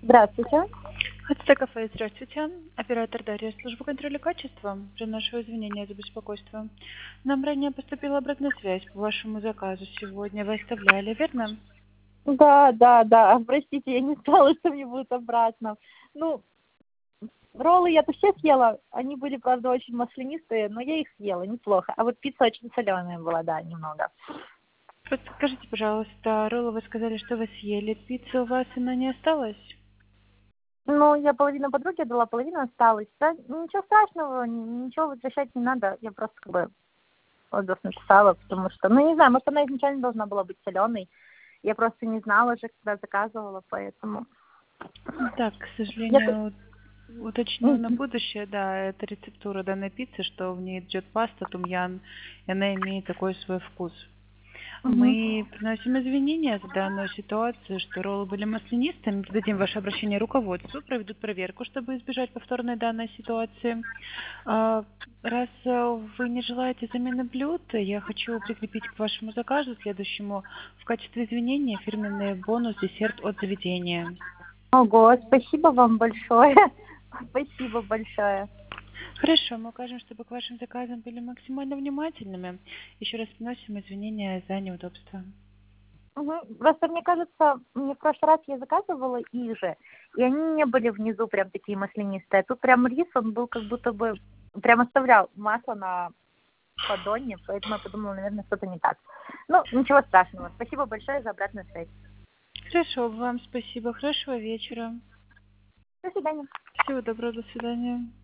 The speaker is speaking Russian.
Здравствуйте. Это кафе, здравствуйте. Оператор Дарья, служба контроля качества. Приношу извинения за беспокойство. Нам ранее поступила обратная связь по вашему заказу. Сегодня вы оставляли, верно? Да. Простите, я не знала, что мне будет обратно. Ну, роллы я-то все съела. Они были, правда, очень маслянистые, но я их съела, неплохо. А вот пицца очень соленая была, да, немного. Подскажите, пожалуйста, роллы вы сказали, что вы съели. Пицца у вас, она не осталась? Ну, я половину подруге дала, половина осталась. Да, ничего страшного, ничего возвращать не надо. Я просто как бы отзыв написала, потому что, ну, не знаю, может, она изначально должна была быть соленой. Я просто не знала же, когда заказывала, поэтому... Да, к Я... сожалению, уточню на будущее, да, это рецептура данной пиццы, что в ней идет паста тумьян, и она имеет такой свой вкус. Мгм. Мы приносим извинения за данную ситуацию, что роллы были маслянистыми. Дадим ваше обращение руководству, проведут проверку, чтобы избежать повторной данной ситуации. Раз вы не желаете замены блюд, я хочу прикрепить к вашему заказу следующему в качестве извинения фирменный бонус десерт от заведения. Ого, спасибо вам большое. Спасибо большое. Хорошо, мы укажем, чтобы к вашим заказам были максимально внимательными. Еще раз приносим извинения за неудобства. Мгм. Просто мне кажется, мне в прошлый раз я заказывала их же, и они не были внизу прям такие маслянистые. Тут прям рис, он был как будто бы прям оставлял масло на поддоне, поэтому я подумала, наверное, что-то не так. Ну, ничего страшного. Спасибо большое за обратную связь. Хорошо, вам спасибо. Хорошего вечера. До свидания. Всего доброго, до свидания.